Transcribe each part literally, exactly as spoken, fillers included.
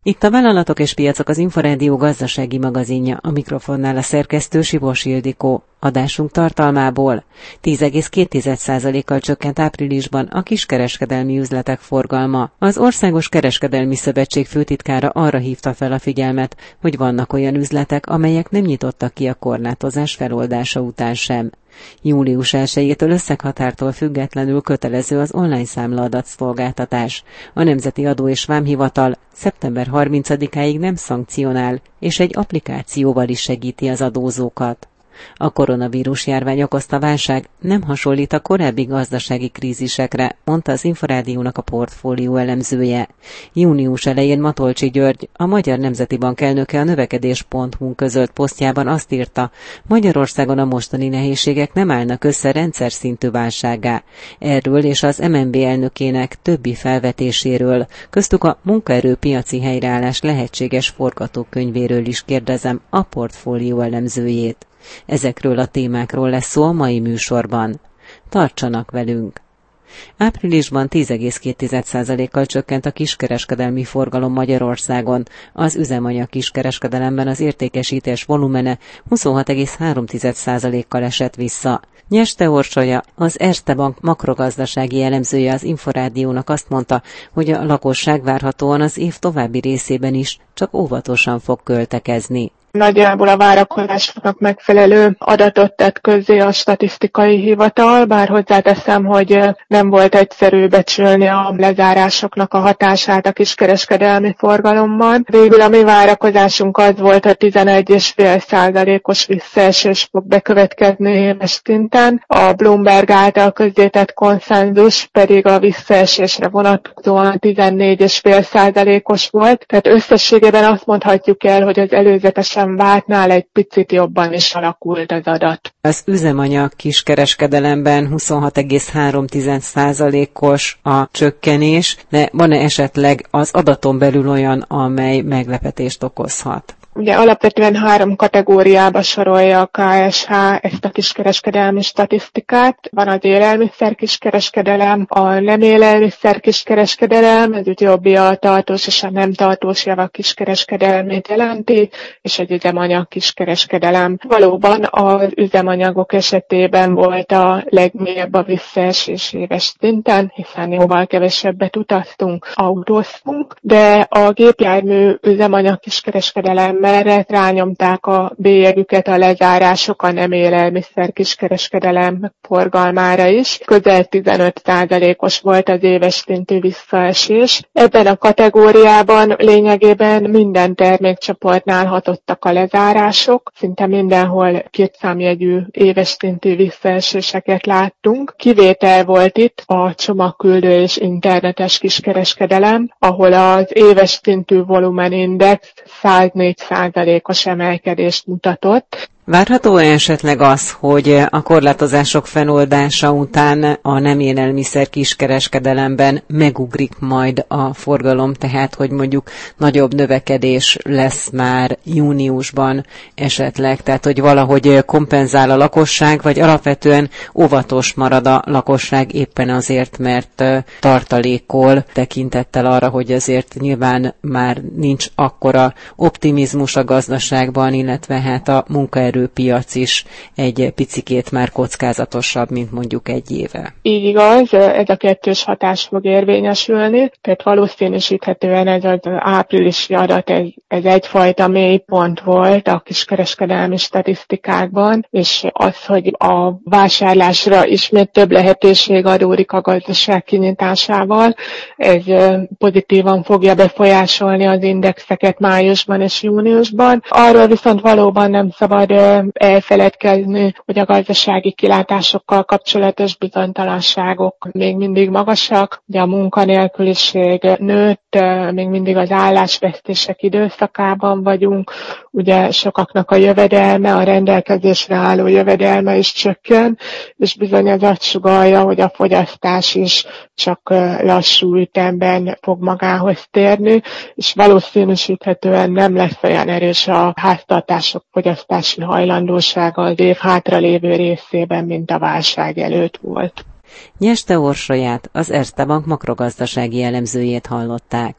Itt a Vállalatok és Piacok, az Inforádió gazdasági magazinja, a mikrofonnál a szerkesztő Sivos Ildikó. Adásunk tartalmából tíz egész két százalékkal csökkent áprilisban a kiskereskedelmi üzletek forgalma. Az Országos Kereskedelmi Szövetség főtitkára arra hívta fel a figyelmet, hogy vannak olyan üzletek, amelyek nem nyitottak ki a korlátozás feloldása után sem. július elsejétől összeghatártól függetlenül kötelező az online számlaadat szolgáltatás. A Nemzeti Adó és Vámhivatal szeptember harmincadikáig nem szankcionál, és egy applikációval is segíti az adózókat. A koronavírus járvány okozta válság nem hasonlít a korábbi gazdasági krízisekre, mondta az Inforádiónak a portfólió elemzője. Június elején Matolcsy György, a Magyar Nemzeti Bank elnöke a növekedés pont hu közölt posztjában azt írta, Magyarországon a mostani nehézségek nem állnak össze rendszer szintű válsággá. Erről és az em en bé elnökének többi felvetéséről, köztük a munkaerőpiaci helyreállás lehetséges forgatókönyvéről is kérdezem a portfólió elemzőjét. Ezekről a témákról lesz szó a mai műsorban. Tartsanak velünk! Áprilisban tíz egész két százalékkal csökkent a kiskereskedelmi forgalom Magyarországon. Az üzemanyag kiskereskedelemben az értékesítés volumene huszonhat egész három százalékkal esett vissza. Nyeste Orsolya, az Erste Bank makrogazdasági elemzője az Inforádiónak azt mondta, hogy a lakosság várhatóan az év további részében is csak óvatosan fog költekezni. Nagyjából a várakozásoknak megfelelő adatot tett közzé a statisztikai hivatal, bár hozzáteszem, hogy nem volt egyszerű becsülni a lezárásoknak a hatását a kiskereskedelmi forgalomban. Végül a mi várakozásunk az volt, hogy tizenegy egész öt százalékos visszaesés fog bekövetkezni éves szinten. A Bloomberg által közzétett konszenzus pedig a visszaesésre vonatkozóan tizennégy egész öt százalékos volt, tehát összességében azt mondhatjuk el, hogy az előzetesen vártnál egy picit jobban is alakult az adat. Az üzemanyag kiskereskedelemben huszonhat egész három százalékos a csökkenés, de van-e esetleg az adaton belül olyan, amely meglepetést okozhat? Ugye alapvetően három kategóriába sorolja a ká es há ezt a kiskereskedelmi statisztikát. Van az élelmiszer kiskereskedelem, a nem élelmiszer kiskereskedelem, ez utóbbi a tartós és a nem tartós javak kiskereskedelmét jelenti, és egy üzemanyag kiskereskedelem. Valóban az üzemanyagok esetében volt a legmélyebb a visszaesés éves szinten, hiszen jóval kevesebbet utaztunk, autóztunk, de a gépjármű üzemanyag kiskereskedelem mellett rányomták a bélyegüket a lezárások a nem élelmiszer kiskereskedelem forgalmára is. Közel tizenöt százalékos volt az éves szintű visszaesés. Ebben a kategóriában lényegében minden termékcsoportnál hatottak a lezárások. Szinte mindenhol kétszámjegyű éves szintű visszaeséseket láttunk. Kivétel volt itt a csomagküldő és internetes kiskereskedelem, ahol az éves szintű volumenindex száznégy százalékos emelkedést mutatott. Várható esetleg az, hogy a korlátozások feloldása után a nem élelmiszer kiskereskedelemben megugrik majd a forgalom, tehát hogy mondjuk nagyobb növekedés lesz már júniusban esetleg, tehát hogy valahogy kompenzál a lakosság, vagy alapvetően óvatos marad a lakosság éppen azért, mert tartalékol tekintettel arra, hogy azért nyilván már nincs akkora optimizmus a gazdaságban, illetve hát a munkaerő piac is egy picikét már kockázatosabb, mint mondjuk egy éve. Így igaz, ez a kettős hatás fog érvényesülni, tehát valószínűsíthetően ez az áprilisi adat, ez, ez egyfajta mélypont volt a kiskereskedelmi statisztikákban, és az, hogy a vásárlásra ismét több lehetőség adódik a gazdaság kinyitásával, ez pozitívan fogja befolyásolni az indexeket májusban és júniusban. Arról viszont valóban nem szabad elfeledkezni, hogy a gazdasági kilátásokkal kapcsolatos bizonytalanságok még mindig magasak, ugye a munkanélküliség nőtt, még mindig az állásvesztések időszakában vagyunk, ugye sokaknak a jövedelme, a rendelkezésre álló jövedelme is csökken, és bizony ez azt sugallja, hogy a fogyasztás is csak lassú ütemben fog magához térni, és valószínűsíthetően nem lesz olyan erős a háztartások fogyasztási hajlandósága az év hátralévő részében, mint a válság előtt volt. Nyeste Orsolyát, az Erste Bank makrogazdasági elemzőjét hallották.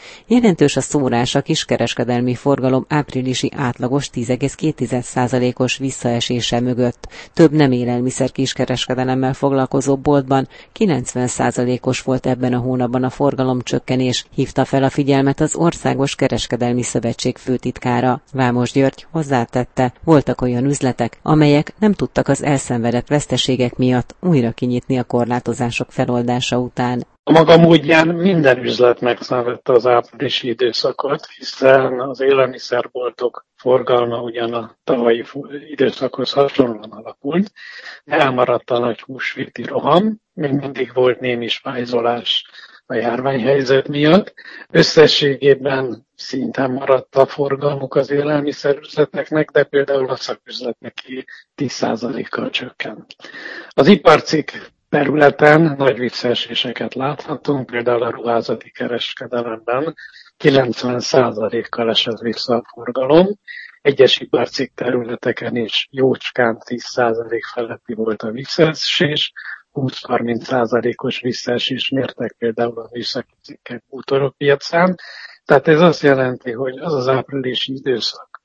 Jelentős a szórás a kiskereskedelmi forgalom áprilisi átlagos tíz egész két százalékos visszaesése mögött. Több nem élelmiszer kiskereskedelemmel foglalkozó boltban kilencven százalékos volt ebben a hónapban a forgalomcsökkenés, hívta fel a figyelmet az Országos Kereskedelmi Szövetség főtitkára. Vámos György hozzátette, voltak olyan üzletek, amelyek nem tudtak az elszenvedett veszteségek miatt újra kinyitni a korlátozások feloldása után. A maga módján minden üzlet megszenvedte az áprilisi időszakot, hiszen az élelmiszerboltok forgalma ugyan a tavalyi időszakhoz hasonlóan alakult, elmaradt a nagy húsvéti roham, még mindig volt némi spájzolás a járványhelyzet miatt. Összességében szinten maradt a forgalmuk az élelmiszerüzleteknek, de például a szaküzletnek tíz százalékkal csökkent. Az iparcikk területen nagy visszaeséseket láthatunk, például a ruházati kereskedelemben kilencven százalékkal esett vissza a forgalom, egyes iparcikk területeken is jócskán tíz százalék feletti volt a visszaesés, húsz-harminc százalékos visszaesés mértek például a műszaki cikkek bútorok piacán. Tehát ez azt jelenti, hogy az az áprilisi időszak,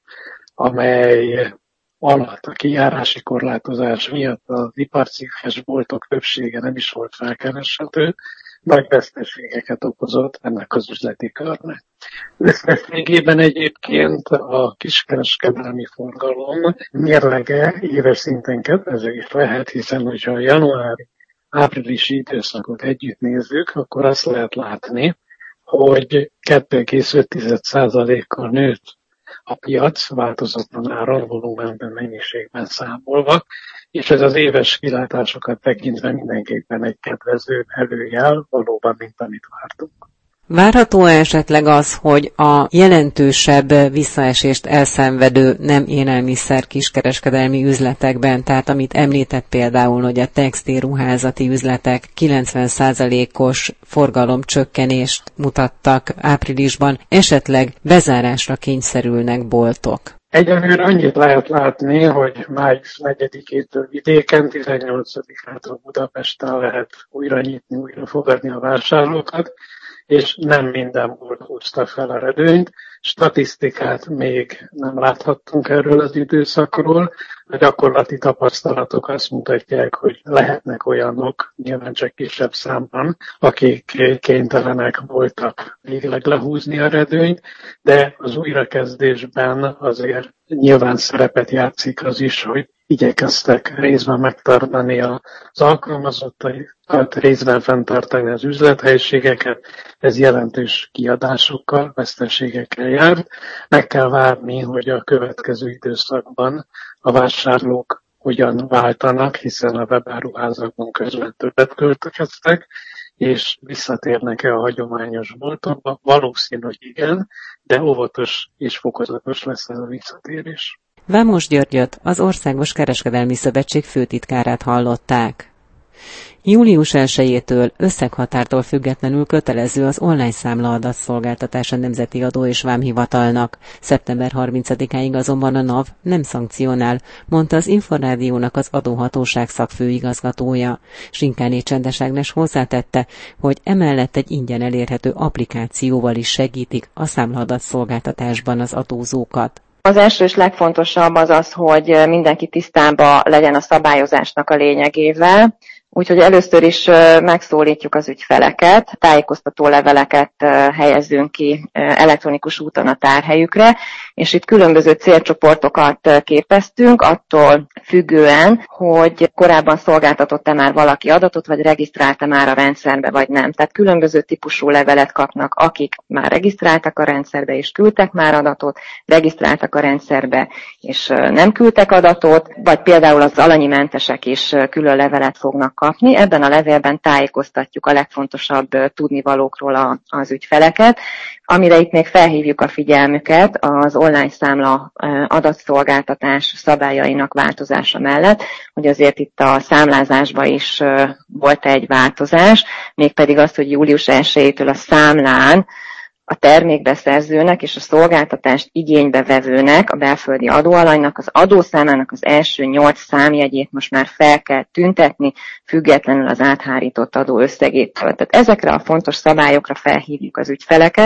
amely alatt a kijárási korlátozás miatt az iparcikkes boltok többsége nem is volt felkereshető, nagy veszteségeket okozott ennek az üzleti körnek. Összességében egyébként a kiskereskedelmi forgalom mérlege éves szinten kedvező is lehet, hiszen hogyha a januári áprilisi időszakot együtt nézzük, akkor azt lehet látni, hogy kettő egész öt százalékkal nőtt a piac változatlan áron, volumenben, mennyiségben számolva, és ez az éves kilátásokat tekintve mindenképpen egy kedvező előjel, valóban, mint amit vártunk. Várható esetleg az, hogy a jelentősebb visszaesést elszenvedő nem élelmiszer kiskereskedelmi üzletekben, tehát amit említett például, hogy a textilruházati üzletek kilencven százalékos forgalomcsökkenést mutattak áprilisban, esetleg bezárásra kényszerülnek boltok? Egyenlőre annyit lehet látni, hogy május negyedikétől vidéken, tizennyolcadikától Budapesten lehet újra nyitni, újra fogadni a vásárlókat, és nem minden bolt húzta fel a redőnyt. Statisztikát még nem láthattunk erről az időszakról. A gyakorlati tapasztalatok azt mutatják, hogy lehetnek olyanok, nyilván csak kisebb számban, akik kénytelenek voltak végleg lehúzni a redőnyt, de az újrakezdésben azért nyilván szerepet játszik az is, hogy igyekeztek részben megtartani az alkalmazottakat, részben fenntartani az üzlethelyiségeket, ez jelentős kiadásokkal, veszteségekkel jár. Meg kell várni, hogy a következő időszakban a vásárlók hogyan váltanak, hiszen a webáruházakban közben többet költekeztek, és visszatérnek-e a hagyományos boltokba? Valószínű, hogy igen, de óvatos és fokozatos lesz ez a visszatérés. Vámos Györgyöt, az Országos Kereskedelmi Szövetség főtitkárát hallották. július elsejétől összeghatártól függetlenül kötelező az online számla adatszolgáltatás a Nemzeti Adó és Vámhivatalnak. szeptember harmincadikáig azonban a NAV nem szankcionál, mondta az Inforádiónak az adóhatóság szakfőigazgatója. Sinkáné Csendes Ágnes hozzátette, hogy emellett egy ingyen elérhető applikációval is segítik a számlaadatszolgáltatásban az adózókat. Az első és legfontosabb az az, hogy mindenki tisztában legyen a szabályozásnak a lényegével. Úgyhogy először is megszólítjuk az ügyfeleket, tájékoztató leveleket helyezzünk ki elektronikus úton a tárhelyükre, és itt különböző célcsoportokat képeztünk, attól függően, hogy korábban szolgáltatott-e már valaki adatot, vagy regisztrálta már a rendszerbe, vagy nem. Tehát különböző típusú levelet kapnak, akik már regisztráltak a rendszerbe, és küldtek már adatot, regisztráltak a rendszerbe, és nem küldtek adatot, vagy például az alanyi mentesek is külön levelet fognak kapni. Ebben a levélben tájékoztatjuk a legfontosabb tudnivalókról az ügyfeleket, amire itt még felhívjuk a figyelmüket az online számla adatszolgáltatás szabályainak változása mellett, hogy azért itt a számlázásban is volt egy változás, mégpedig az, hogy július elsejétől a számlán a termékbeszerzőnek és a szolgáltatást igénybevevőnek, a belföldi adóalanynak, az adószámának az első nyolc számjegyét most már fel kell tüntetni, függetlenül az áthárított adó összegétől. Tehát ezekre a fontos szabályokra felhívjuk az ügyfeleket,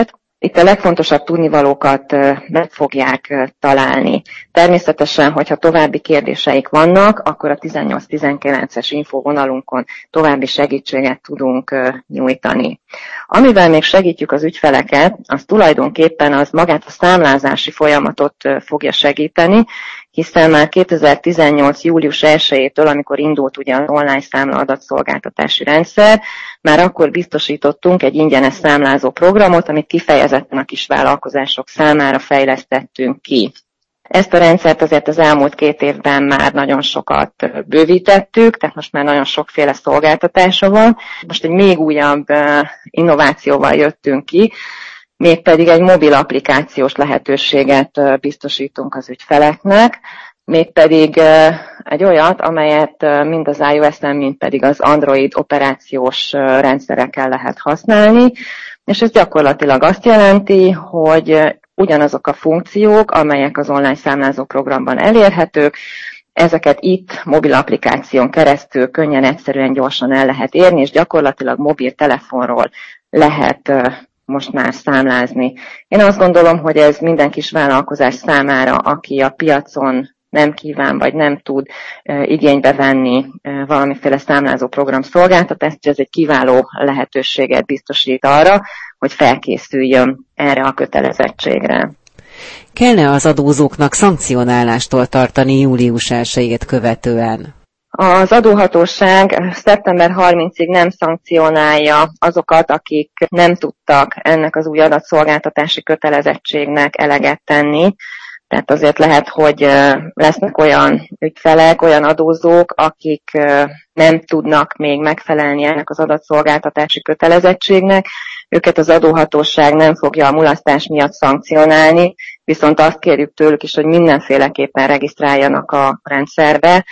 Itt a legfontosabb tudnivalókat meg fogják találni. Természetesen, hogyha további kérdéseik vannak, akkor a tizennyolc tizenkilences infóvonalunkon további segítséget tudunk nyújtani. Amivel még segítjük az ügyfeleket, az tulajdonképpen az magát a számlázási folyamatot fogja segíteni, hiszen már kétezer-tizennyolc július elsejétől, amikor indult ugye az online számla adatszolgáltatási rendszer, már akkor biztosítottunk egy ingyenes számlázó programot, amit kifejezetten a kisvállalkozások számára fejlesztettünk ki. Ezt a rendszert azért az elmúlt két évben már nagyon sokat bővítettük, tehát most már nagyon sokféle szolgáltatása van. Most egy még újabb innovációval jöttünk ki, mégpedig egy mobil applikációs lehetőséget biztosítunk az ügyfeleknek, mégpedig egy olyat, amelyet mind az iOS-en, mind pedig az Android operációs rendszereken lehet használni, és ez gyakorlatilag azt jelenti, hogy ugyanazok a funkciók, amelyek az online számlázó programban elérhetők, ezeket itt mobil applikáción keresztül könnyen, egyszerűen, gyorsan el lehet érni, és gyakorlatilag mobiltelefonról lehet most már számlázni. Én azt gondolom, hogy ez minden kis vállalkozás számára, aki a piacon nem kíván, vagy nem tud e, igénybe venni e, valamiféle számlázó program szolgáltatást, ez egy kiváló lehetőséget biztosít arra, hogy felkészüljön erre a kötelezettségre. Kellene az adózóknak szankcionálástól tartani július elsejét követően? Az adóhatóság szeptember harmincadikáig nem szankcionálja azokat, akik nem tudtak ennek az új adatszolgáltatási kötelezettségnek eleget tenni. Tehát azért lehet, hogy lesznek olyan ügyfelek, olyan adózók, akik nem tudnak még megfelelni ennek az adatszolgáltatási kötelezettségnek. Őket az adóhatóság nem fogja a mulasztás miatt szankcionálni, viszont azt kérjük tőlük is, hogy mindenféleképpen regisztráljanak a rendszerbe,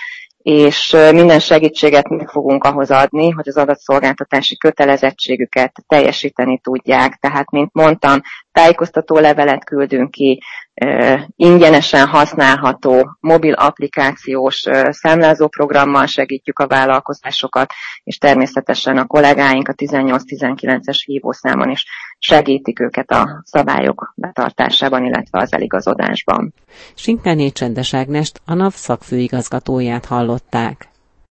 és minden segítséget meg fogunk ahhoz adni, hogy az adatszolgáltatási kötelezettségüket teljesíteni tudják. Tehát, mint mondtam, tájékoztató levelet küldünk ki, ingyenesen használható mobil applikációs számlázóprogrammal segítjük a vállalkozásokat, és természetesen a kollégáink a tizennyolc tizenkilences hívószámon is segítik őket a szabályok betartásában, illetve az eligazodásban. Sinkányé Csendes Ágnest, a NAV szakfőigazgatóját hallották.